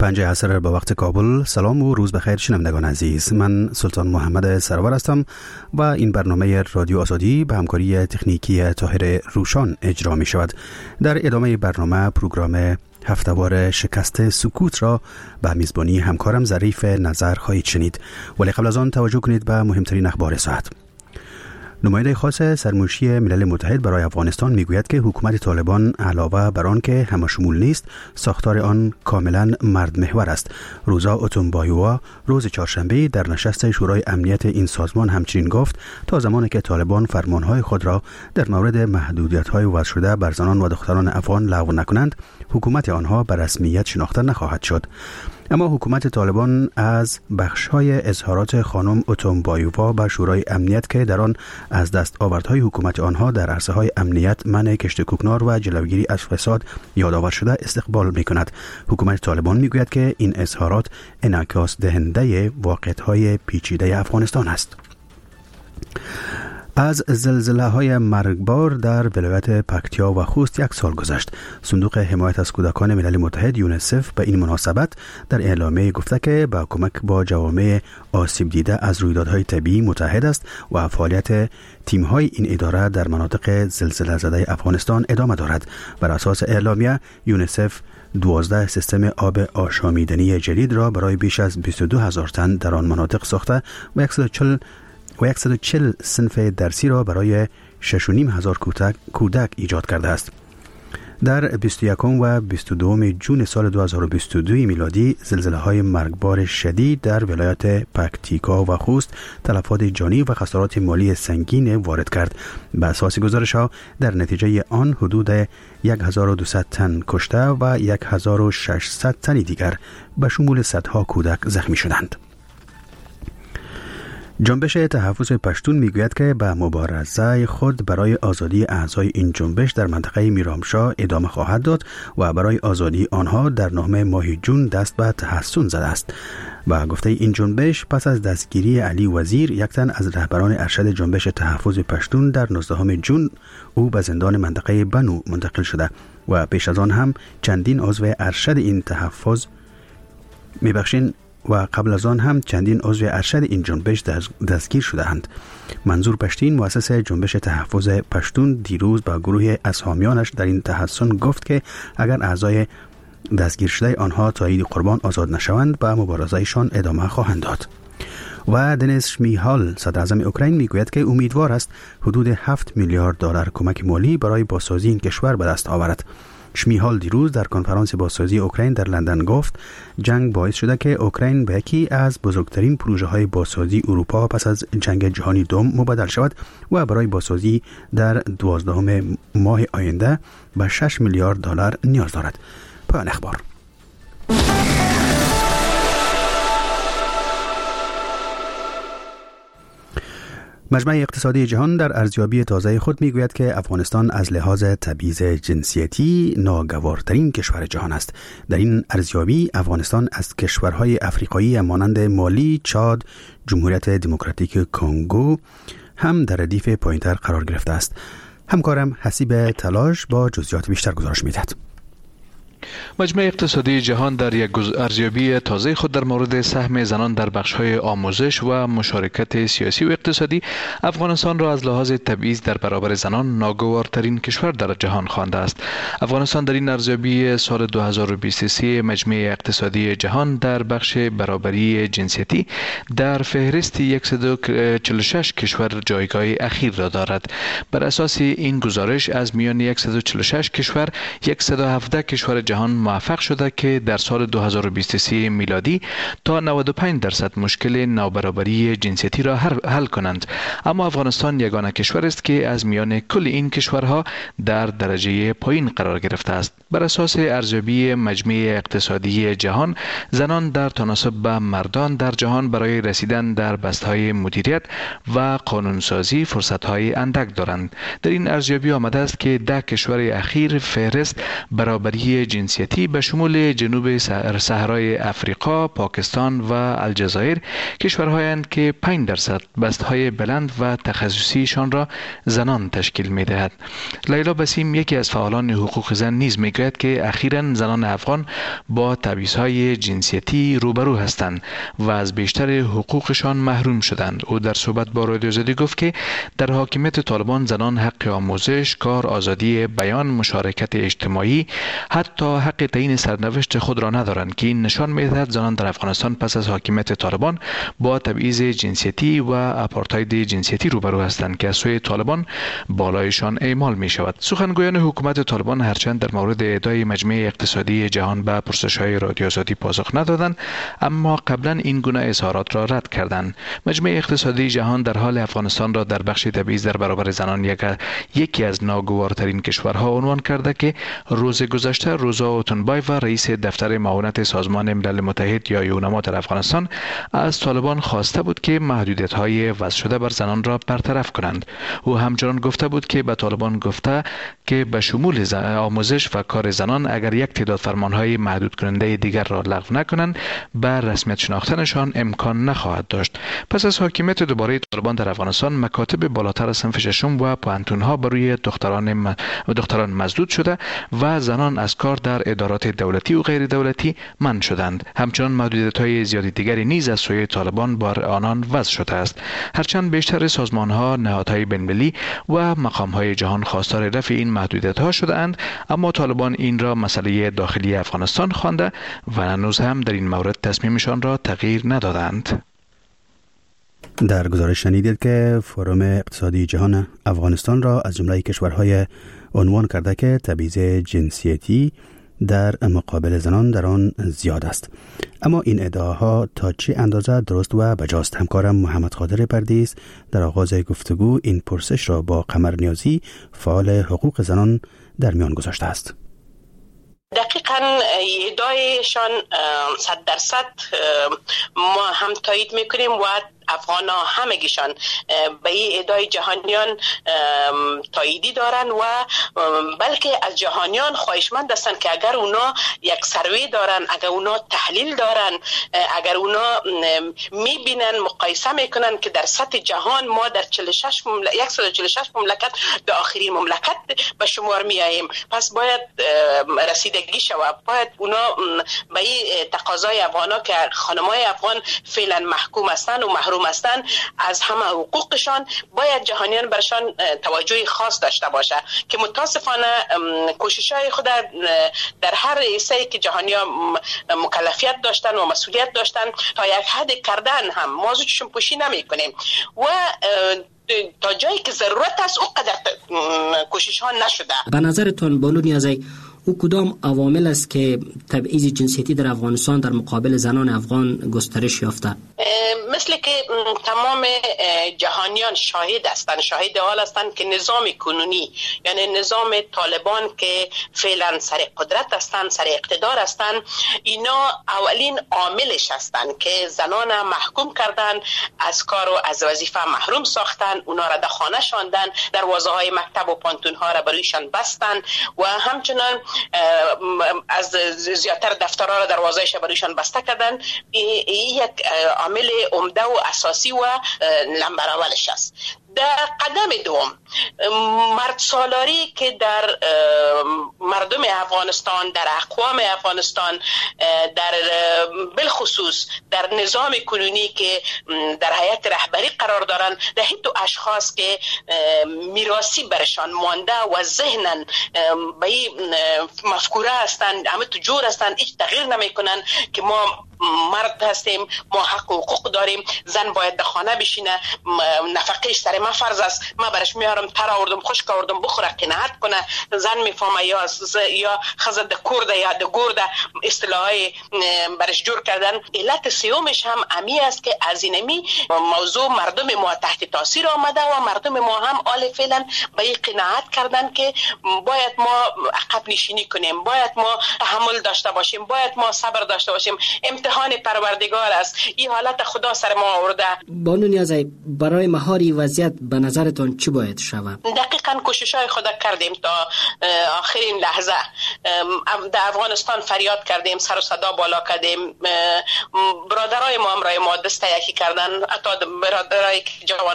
5 عصر به وقت کابل. سلام و روز بخیر شنوندگان عزیز. من سلطان محمد سرور هستم و این برنامه رادیو آزادی به همکاری تکنیکی طاهر روشان اجرا می شود. در ادامه برنامه پروگرام هفتهوار شکست سکوت را به میزبانی همکارم ظریف نظر خواهید شنید، ولی قبل از آن توجه کنید به مهمترین اخبار ساعت. نماینده خاص سرمنشی ملل متحد برای افغانستان میگوید که حکومت طالبان علاوه بر آن که همشمول نیست، ساختار آن کاملا مرد محور است. روزا اوتونبایووا روز چهارشنبه در نشست شورای امنیت این سازمان همچنین گفت تا زمانی که طالبان فرمانهای خود را در مورد محدودیت‌های وضع شده بر زنان و دختران افغان لغو نکنند، حکومت آنها به رسمیت شناخته نخواهد شد. اما حکومت طالبان از بخش‌های اظهارات خانم اوتونبایووا به شورای امنیت که در آن از دستاوردهای حکومت آنها در عرصه‌های امنیت، منع کشت کوکنار و جلوگیری از فساد یادآور شده استقبال می‌کند. حکومت طالبان می‌گوید که این اظهارات انعکاس دهنده واقعیت‌های پیچیده افغانستان است. از زلزله‌های مرگبار در ولایت پکتیا و خوست 1 سال گذشت. صندوق حمایت از کودکان ملل متحد یونیسف به این مناسبت در اعلامیه گفته که با کمک با جوامع آسیب دیده از رویدادهای طبیعی متحد است و فعالیت تیم‌های این اداره در مناطق زلزله زده افغانستان ادامه دارد. بر اساس اعلامیه یونیسف 12 سیستم آب آشامیدنی جدید را برای بیش از 22,000 تن در آن مناطق ساخته و 140 صنف درسی را برای 6,500 کودک ایجاد کرده است. در 21 و 22 جون سال 2022 میلادی زلزله‌های مرگبار شدید در ولایت پکتیکا و خوست تلفات جانی و خسارات مالی سنگین وارد کرد. به اساس گزارش‌ها در نتیجه آن حدود 1200 تن کشته و 1600 تن دیگر به شمول صدها کودک زخمی شدند. جنبش تحفظ پشتون میگوید که به مبارزه خود برای آزادی اعضای این جنبش در منطقه میرامشاه ادامه خواهد داد و برای آزادی آنها در 9 ماه جون دست به تحسن زده است. با گفته این جنبش پس از دستگیری علی وزیر، یک تن از رهبران ارشد جنبش تحفظ پشتون در 19 جون او به زندان منطقه بنو منتقل شده و پیش از آن هم چندین عضو ارشد این تحفظ و قبل از آن هم چندین عضو ارشد این جنبش دستگیر شده‌اند. منظور پشتین، مؤسس جنبش تحفظ پشتون، دیروز با گروه اسامیانش در این تحسن گفت که اگر اعضای دستگیر شده آنها تا عید قربان آزاد نشوند به مبارزه‌شان ادامه خواهند داد. و دنیس شمیهال، صدر اعظم اوکراین، میگوید که امیدوار است حدود 7 میلیارد دلار کمک مالی برای بازسازی این کشور به دست آورد. شمیهال دیروز در کنفرانس بازسازی اوکراین در لندن گفت جنگ باعث شده که اوکراین به یکی از بزرگترین پروژه های بازسازی اروپا پس از جنگ جهانی دوم مبدل شود و برای بازسازی در 12 ماه آینده به 6 میلیارد دلار نیاز دارد. پایان اخبار. مجمع اقتصادی جهان در ارزیابی تازه خود میگوید که افغانستان از لحاظ تبعیض جنسیتی ناگوارترین کشور جهان است. در این ارزیابی افغانستان از کشورهای افریقایی مانند مالی، چاد، جمهوریت دموکراتیک کنگو هم در ردیف پایین‌تر قرار گرفته است. همکارم حسیب تلاش با جزئیات بیشتر گزارش می‌دهد. مجمع اقتصادی جهان در یک ارزیابی تازه خود در مورد سهم زنان در بخش‌های آموزش و مشارکت سیاسی و اقتصادی افغانستان را از لحاظ تبعیض در برابر زنان ناگوارترین کشور در جهان خوانده است. افغانستان در این ارزیابی سال 2023 مجمع اقتصادی جهان در بخش برابری جنسیتی در فهرست 146 کشور جایگاه اخیر را دارد. بر اساس این گزارش از میان 146 کشور 117 کشور جهان موفق شده که در سال 2023 میلادی تا 95% مشکل نابرابری جنسیتی را حل کنند. اما افغانستان یگانه کشور است که از میان کل این کشورها در درجه پایین قرار گرفته است. بر اساس ارزیابی مجمع اقتصادی جهان، زنان در تناسب به مردان در جهان برای رسیدن در بسته‌های مدیریت و قانونسازی فرصت‌های اندک دارند. در این ارزیابی آمده است که 10 کشور اخیر فهرست برابری جنسیتی به شمول جنوب صحرای افریقا، پاکستان و الجزایر کشورهایند که 5% بستهای بلند و تخصصیشان را زنان تشکیل می دهد. لیلا بسیم یکی از فعالان حقوق زن نیز می گوید که اخیراً زنان افغان با تبعیض‌های جنسیتی روبرو هستند و از بیشتر حقوقشان محروم شدند. او در صحبت با رادیو آزادی گفت که در حاکمیت طالبان زنان حق آموزش، کار، آزادی بیان، مشارکت اجتماعی، حتی حق تعیین سرنوشت خود را ندارند که این نشان می‌دهد زنان در افغانستان پس از حاکمیت طالبان با تبعیض جنسیتی و آپارتاید جنسیتی روبرو هستند که از سوی طالبان بالایشان اعمال می‌شود. سخنگویان حکومت طالبان هرچند در مورد ادعای مجمع اقتصادی جهان به پرسش‌های رادیو آزادی پاسخ ندادند، اما قبلا این گونه اظهارات را رد کردند. مجمع اقتصادی جهان در حال افغانستان را در بخش تبعیض در برابر زنان یکی از ناگوارترین کشورها عنوان کرده که روز گذشته روزا اوتنبایو رئیس دفتر معاونت سازمان ملل متحد یا یونما در افغانستان از طالبان خواسته بود که محدودیت‌های وضع شده بر زنان را برطرف کنند. او همچنان گفته بود که به طالبان گفته که به شمول آموزش و کار زنان اگر یک تعداد فرمان‌های محدود کننده دیگر را لغو نکنند به رسمیت شناختنشان امکان نخواهد داشت. پس از حاکمیت دوباره طالبان در افغانستان مکاتب بالاتر از صنف ششم و پوهنتون‌ها بر روی دختران مسدود شده و زنان از کار در ادارات دولتی و غیر دولتی منع شدند. همچنان محدودیت‌های زیادی دیگری نیز از سوی طالبان بر آنان وضع شده است. هرچند بیشتر سازمان‌ها، نهادهای بین‌المللی و مقام‌های جهان خواستار رفع این محدودیت‌ها شده‌اند، اما طالبان این را مسئله داخلی افغانستان خوانده و هنوز هم در این مورد تصمیمشان را تغییر ندادند. در گزارش شنیدید که فروم اقتصادی جهان افغانستان را از جمله کشورهای عنوان کرده که تبعیض جنسیتی در مقابل زنان در آن زیاد است. اما این ادعاها تا چه اندازه درست و بجاست؟ همکارم محمد قادر پردیس در آغاز گفتگو این پرسش را با قمر نیازی فعال حقوق زنان در میان گذاشته است. دقیقاً ادعایشان 100% ما هم تایید میکنیم و افغان ها همگیشان به این ادعای جهانیان تاییدی دارن و بلکه از جهانیان خواهشمند هستند که اگر اونا یک سروی دارن، اگر اونا تحلیل دارن، اگر اونا میبینن، مقایسه میکنن که در سطح جهان ما در 146 مملکت در آخرین مملکت به شمار میاییم، پس باید رسیدگی شود. باید اونا به این تقاضای افغان ها که خانمای افغان فعلا محکوم هستند و محروم هستند از همه حقوقشان، باید جهانیان برشان توجه خاص داشته باشه که متاسفانه کوشش‌های خود در هر حیثی که جهانیان مکلفیت داشتن و مسئولیت داشتن تا یک حد کردن هم موضوعشون پوشی نمی‌کنیم و تا جایی که ضرورت است اونقدر کوشش ها نشده. به نظرتون بانو نیازی او کدام عوامل است که تبعیض جنسیتی در افغانستان در مقابل زنان افغان گسترش یافته؟ مثل که تمام جهانیان شاهد حال هستند که نظام کنونی، یعنی نظام طالبان که فعلا سر قدرت هستند، سر اقتدار هستند، اینا اولین عاملش هستند که زنان محکوم کردن، از کار و از وظیفه محروم ساختن، اونا را در خانه شاندن، دروازه های مکتب و پانتون ها را برویشان بستن و همچنان از زیادتر دفترها را دروازه‌اش برویشان بسته کردن. یک عامل عمده و اساسی و نمبر اولش است. در قدم دوم مرد سالاری که در مردم افغانستان، در اقوام افغانستان، در بالخصوص در نظام کنونی که در هیئت رهبری قرار دارند، در این دو اشخاص که میراثی برشان مانده و ذهنن به این مفکوره هستند، همه تو جور هستند، هیچ تغییر نمیکنن که ما مرد هستیم، ما حق و حقوق داریم، زن باید در خانه بشینه، نفقهش سر ما فرض است، ما برش میارم تر آوردم خشک آوردم بخوره قناعت کنه، زن میفهمه یا خزد کورده یا گورده اصطلاحای برش جور کردن. علت سومش هم امی است که از اینمی موضوع مردم ما تحت تاثیر آمده و مردم ما هم آل فعلا به این قناعت کردن که باید ما عقب نشینی کنیم، باید ما تحمل داشته باشیم، باید ما صبر داشته باشیم. امتحان پروردگار است. این حالت خدا سر ما آورده. بانو نیازی، برای مهاری وضعیت به نظرتان چی باید شود؟ دقیقاً کوشش‌های خود کردیم تا آخرین لحظه. در افغانستان فریاد کردیم، سر و صدا بالا کردیم. برادرای ما هم رای ما دست یکی کردن، حتی برادرای جوان